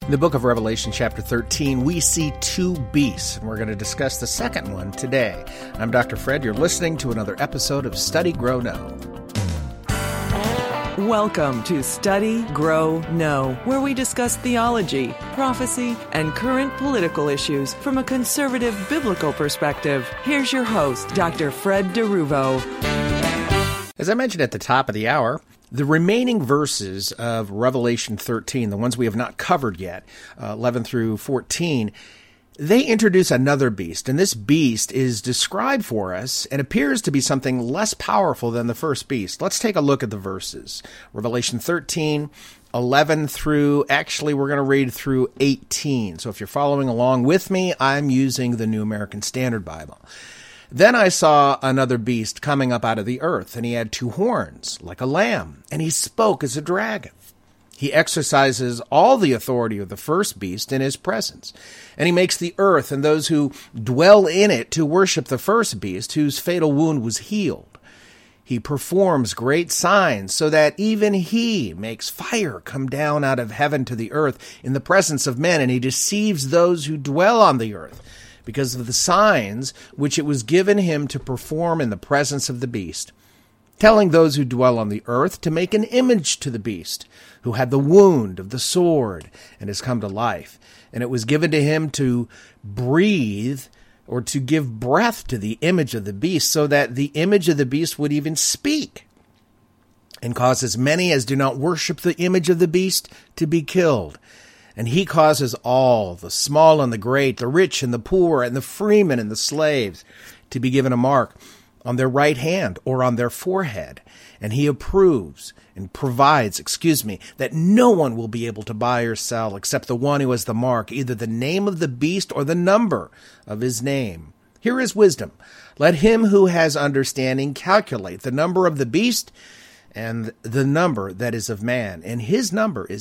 In the book of Revelation, chapter 13, we see two beasts, and we're going to discuss the second one today. I'm Dr. Fred. You're listening to another episode of Study, Grow, Know. Welcome to Study, Grow, Know, where we discuss theology, prophecy, and current political issues from a conservative biblical perspective. Here's your host, Dr. Fred DeRuvo. As I mentioned at the top of the hour, the remaining verses of Revelation 13, the ones we have not covered yet, 11 through 14, they introduce another beast, and this beast is described for us and appears to be something less powerful than the first beast. Let's take a look at the verses. Revelation 13, 11 through, actually we're going to read through 18. So if you're following along with me, I'm using the New American Standard Bible. Then I saw another beast coming up out of the earth, and he had two horns, like a lamb, and he spoke as a dragon. He exercises all the authority of the first beast in his presence, and he makes the earth and those who dwell in it to worship the first beast, whose fatal wound was healed. He performs great signs, so that even he makes fire come down out of heaven to the earth in the presence of men, and he deceives those who dwell on the earth, because of the signs which it was given him to perform in the presence of the beast, telling those who dwell on the earth to make an image to the beast, who had the wound of the sword and has come to life. And it was given to him to breathe or to give breath to the image of the beast, so that the image of the beast would even speak, and cause as many as do not worship the image of the beast to be killed. And he causes all, the small and the great, the rich and the poor, and the freemen and the slaves, to be given a mark on their right hand or on their forehead. And he approves and provides, that no one will be able to buy or sell except the one who has the mark, either the name of the beast or the number of his name. Here is wisdom. Let him who has understanding calculate the number of the beast and the number that is of man. And his number is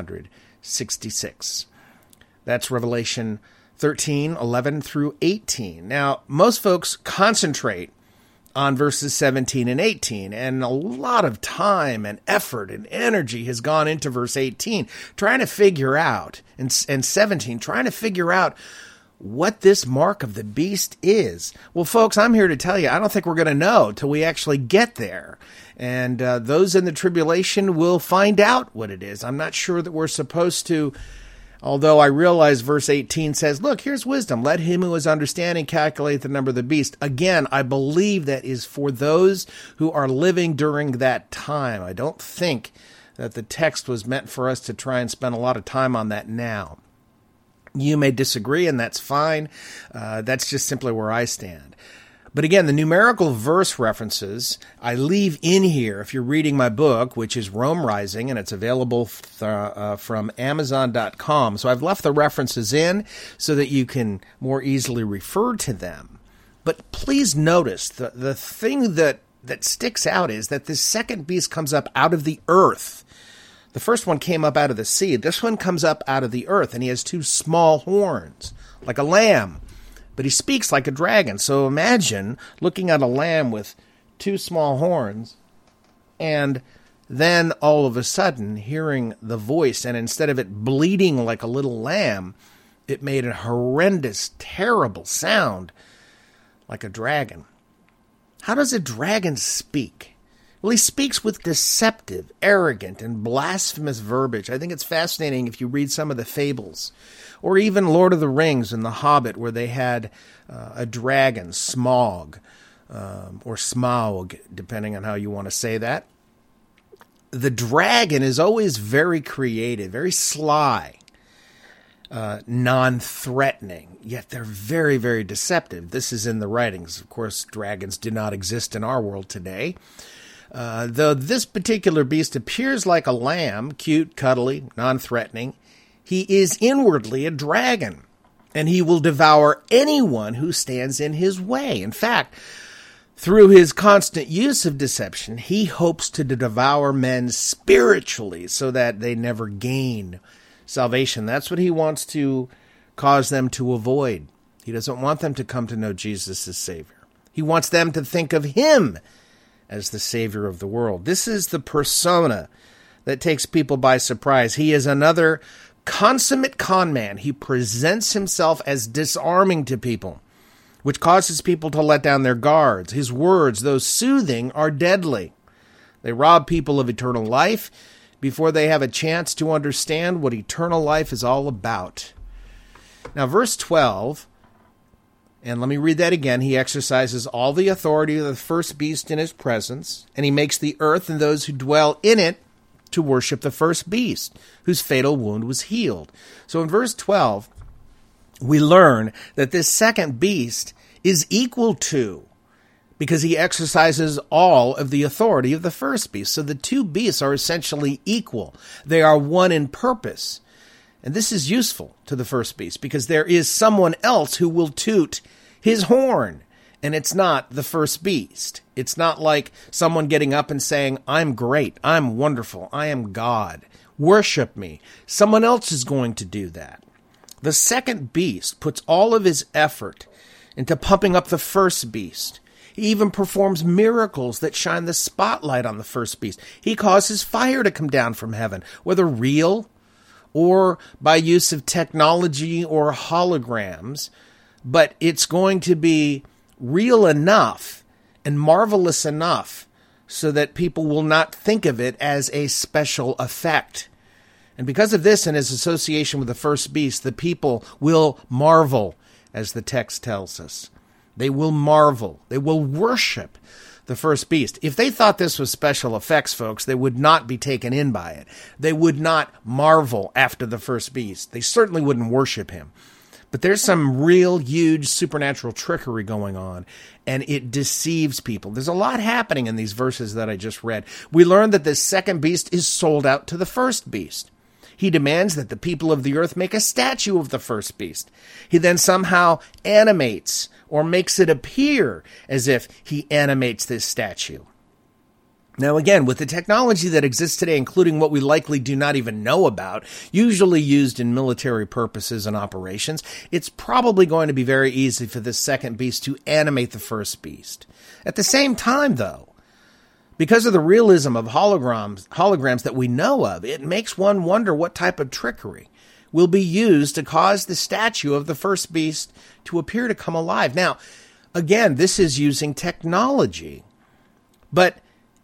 666. That's Revelation 13, 11 through 18. Now, most folks concentrate on verses 17 and 18, and a lot of time and effort and energy has gone into verse 18, trying to figure out, and 17, trying to figure out what this mark of the beast is. Well, folks, I'm here to tell you, I don't think we're going to know till we actually get there. And those in the tribulation will find out what it is. I'm not sure that we're supposed to, although I realize verse 18 says, look, here's wisdom. Let him who has understanding calculate the number of the beast. Again, I believe that is for those who are living during that time. I don't think that the text was meant for us to try and spend a lot of time on that now. You may disagree, and that's fine. That's just simply where I stand. But again, the numerical verse references I leave in here if you're reading my book, which is Rome Rising, and it's available from Amazon.com. So I've left the references in so that you can more easily refer to them. But please notice the thing that sticks out is that this second beast comes up out of the earth. The first one came up out of the sea. This one comes up out of the earth, and he has two small horns, like a lamb. But he speaks like a dragon. So imagine looking at a lamb with two small horns, and then all of a sudden hearing the voice, and instead of it bleating like a little lamb, it made a horrendous, terrible sound like a dragon. How does a dragon speak? Well, he speaks with deceptive, arrogant, and blasphemous verbiage. I think it's fascinating if you read some of the fables, or even Lord of the Rings and The Hobbit, where they had a dragon, Smaug, or Smaug, depending on how you want to say that. The dragon is always very creative, very sly, non-threatening, yet they're very, very deceptive. This is in the writings. Of course, dragons do not exist in our world today. Though this particular beast appears like a lamb, cute, cuddly, non-threatening, he is inwardly a dragon, and he will devour anyone who stands in his way. In fact, through his constant use of deception, he hopes to devour men spiritually so that they never gain salvation. That's what he wants to cause them to avoid. He doesn't want them to come to know Jesus as Savior. He wants them to think of him as the Savior of the world. This is the persona that takes people by surprise. He is another consummate con man. He presents himself as disarming to people, which causes people to let down their guards. His words, though soothing, are deadly. They rob people of eternal life before they have a chance to understand what eternal life is all about. Now, verse 12, and let me read that again. He exercises all the authority of the first beast in his presence, and he makes the earth and those who dwell in it to worship the first beast, whose fatal wound was healed. So in verse 12, we learn that this second beast is equal to, because he exercises all of the authority of the first beast. So the two beasts are essentially equal. They are one in purpose. And this is useful to the first beast because there is someone else who will toot his horn, and it's not the first beast. It's not like someone getting up and saying, I'm great, I'm wonderful, I am God, worship me. Someone else is going to do that. The second beast puts all of his effort into pumping up the first beast. He even performs miracles that shine the spotlight on the first beast. He causes fire to come down from heaven, whether real or by use of technology or holograms, but it's going to be real enough and marvelous enough so that people will not think of it as a special effect. And because of this and his association with the first beast, the people will marvel, as the text tells us. They will marvel. They will worship the first beast. If they thought this was special effects, folks, they would not be taken in by it. They would not marvel after the first beast. They certainly wouldn't worship him. But there's some real huge supernatural trickery going on, and it deceives people. There's a lot happening in these verses that I just read. We learn that this second beast is sold out to the first beast. He demands that the people of the earth make a statue of the first beast. He then somehow animates or makes it appear as if he animates this statue. Now again, with the technology that exists today, including what we likely do not even know about, usually used in military purposes and operations, it's probably going to be very easy for this second beast to animate the first beast. At the same time, though, because of the realism of holograms that we know of, it makes one wonder what type of trickery will be used to cause the statue of the first beast to appear to come alive. Now, again, this is using technology, but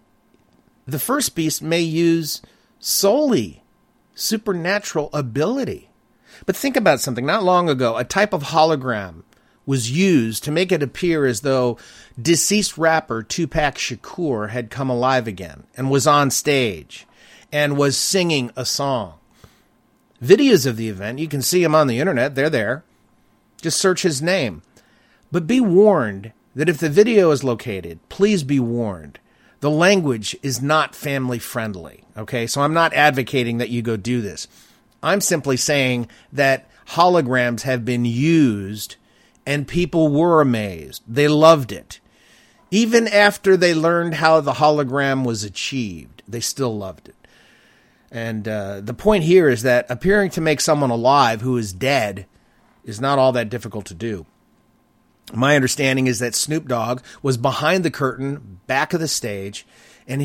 the first beast may use solely supernatural ability. But think about something. Not long ago, a type of hologram was used to make it appear as though deceased rapper Tupac Shakur had come alive again and was on stage and was singing a song. Videos of the event, you can see them on the internet. They're there. Just search his name. But be warned that if the video is located, please be warned. The language is not family friendly. Okay, so I'm not advocating that you go do this. I'm simply saying that holograms have been used and people were amazed. They loved it. Even after they learned how the hologram was achieved, they still loved it. And the point here is that appearing to make someone alive who is dead is not all that difficult to do. My understanding is that Snoop Dogg was behind the curtain, back of the stage, and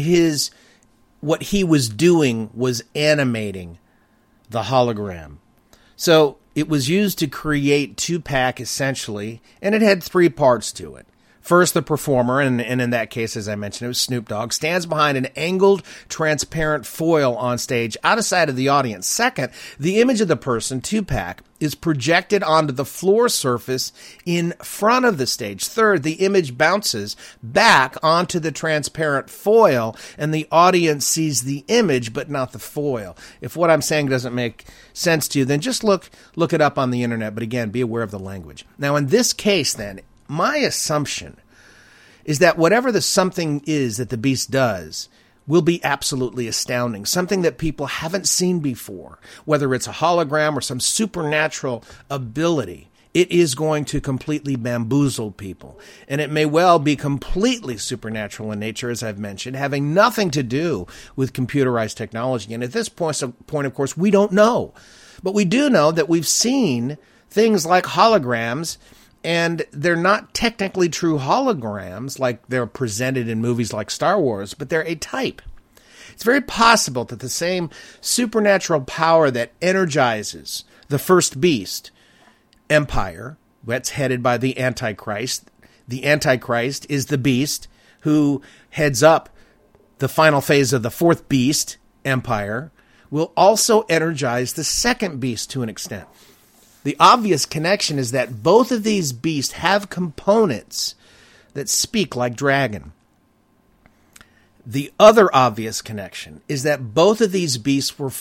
what he was doing was animating the hologram. So it was used to create Tupac, essentially, and it had three parts to it. First, the performer, and in that case, as I mentioned, it was Snoop Dogg, stands behind an angled, transparent foil on stage, out of sight of the audience. Second, the image of the person, Tupac, is projected onto the floor surface in front of the stage. Third, the image bounces back onto the transparent foil, and the audience sees the image, but not the foil. If what I'm saying doesn't make sense to you, then just look it up on the internet. But again, be aware of the language. Now, in this case, then, my assumption is that whatever the something is that the beast does will be absolutely astounding, something that people haven't seen before, whether it's a hologram or some supernatural ability. It is going to completely bamboozle people, and it may well be completely supernatural in nature, as I've mentioned, having nothing to do with computerized technology. And at this point, of course, we don't know, but we do know that we've seen things like holograms. And they're not technically true holograms like they're presented in movies like Star Wars, but they're a type. It's very possible that the same supernatural power that energizes the first beast empire, that's headed by the Antichrist. The Antichrist is the beast who heads up the final phase of the fourth beast empire, will also energize the second beast to an extent. The obvious connection is that both of these beasts have components that speak like dragon. The other obvious connection is that both of these beasts were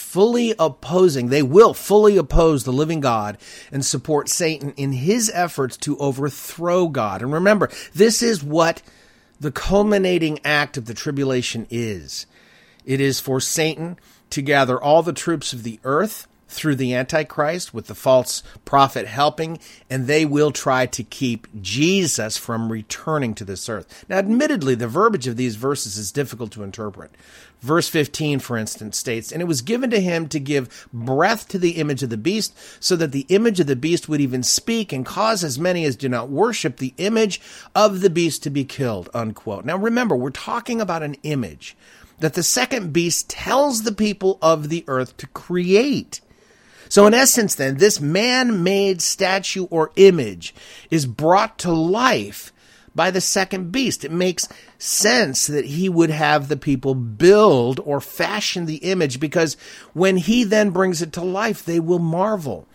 they will fully oppose the living God and support Satan in his efforts to overthrow God. And remember, this is what the culminating act of the tribulation is. It is for Satan to gather all the troops of the earth through the Antichrist with the false prophet helping, and they will try to keep Jesus from returning to this earth. Now, admittedly, the verbiage of these verses is difficult to interpret. Verse 15, for instance, states, "And it was given to him to give breath to the image of the beast, so that the image of the beast would even speak and cause as many as do not worship the image of the beast to be killed," unquote. Now, remember, we're talking about an image that the second beast tells the people of the earth to create. So in essence, then, this man-made statue or image is brought to life by the second beast. It makes sense that he would have the people build or fashion the image, because when he then brings it to life, they will marvel,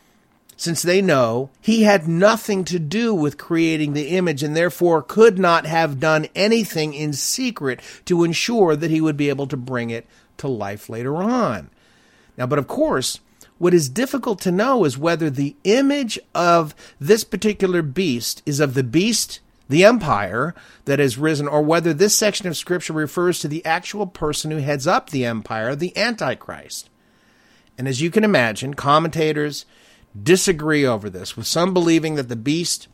since they know he had nothing to do with creating the image and therefore could not have done anything in secret to ensure that he would be able to bring it to life later on. Now, but of course, what is difficult to know is whether the image of this particular beast is of the beast, the empire that has risen, or whether this section of Scripture refers to the actual person who heads up the empire, the Antichrist. And as you can imagine, commentators disagree over this, with some believing that the beast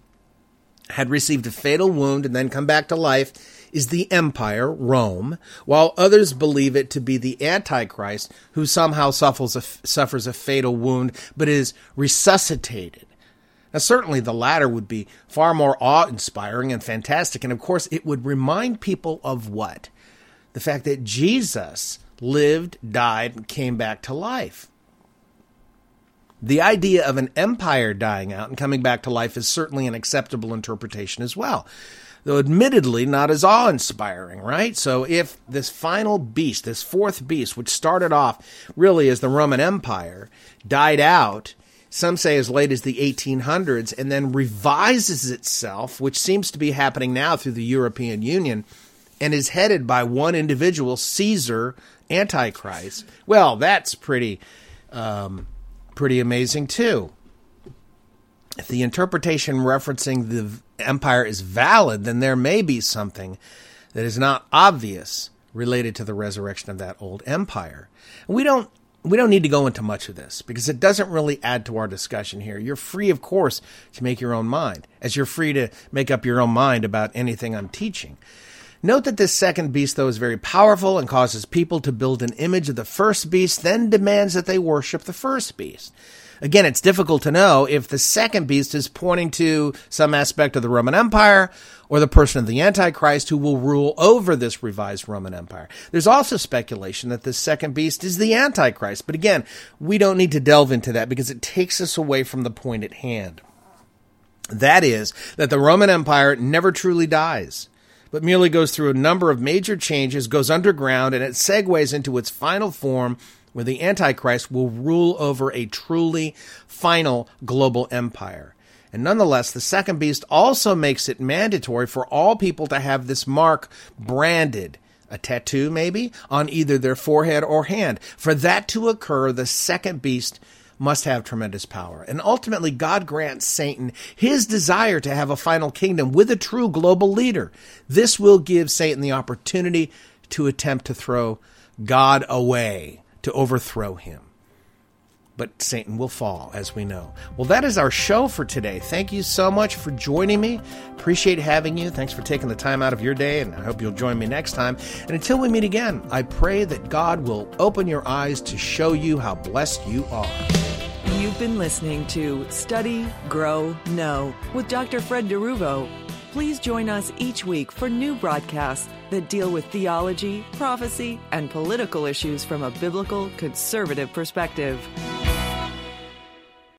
had received a fatal wound and then come back to life is the empire, Rome, while others believe it to be the Antichrist, who somehow suffers a fatal wound but is resuscitated. Now, certainly the latter would be far more awe-inspiring and fantastic, and of course it would remind people of what? The fact that Jesus lived, died, and came back to life. The idea of an empire dying out and coming back to life is certainly an acceptable interpretation as well, though admittedly not as awe-inspiring, right? So if this final beast, this fourth beast, which started off really as the Roman Empire, died out, some say as late as the 1800s, and then revises itself, which seems to be happening now through the European Union, and is headed by one individual, Caesar, Antichrist, well, that's pretty amazing too. If the interpretation referencing the empire is valid, then there may be something that is not obvious related to the resurrection of that old empire. We don't need to go into much of this because it doesn't really add to our discussion here. You're free, of course, to make your own mind, as you're free to make up your own mind about anything I'm teaching. Note that this second beast, though, is very powerful and causes people to build an image of the first beast, then demands that they worship the first beast. Again, it's difficult to know if the second beast is pointing to some aspect of the Roman Empire or the person of the Antichrist who will rule over this revised Roman Empire. There's also speculation that this second beast is the Antichrist, but again, we don't need to delve into that because it takes us away from the point at hand. That is, that the Roman Empire never truly dies, but merely goes through a number of major changes, goes underground, and it segues into its final form where the Antichrist will rule over a truly final global empire. And nonetheless, the second beast also makes it mandatory for all people to have this mark branded, a tattoo maybe, on either their forehead or hand. For that to occur, the second beast must have tremendous power. And ultimately, God grants Satan his desire to have a final kingdom with a true global leader. This will give Satan the opportunity to attempt to throw God away, to overthrow him. But Satan will fall, as we know. Well, that is our show for today. Thank you so much for joining me. Appreciate having you. Thanks for taking the time out of your day, and I hope you'll join me next time. And until we meet again, I pray that God will open your eyes to show you how blessed you are. You've been listening to Study, Grow, Know with Dr. Fred DeRuvo. Please join us each week for new broadcasts that deal with theology, prophecy, and political issues from a biblical conservative perspective.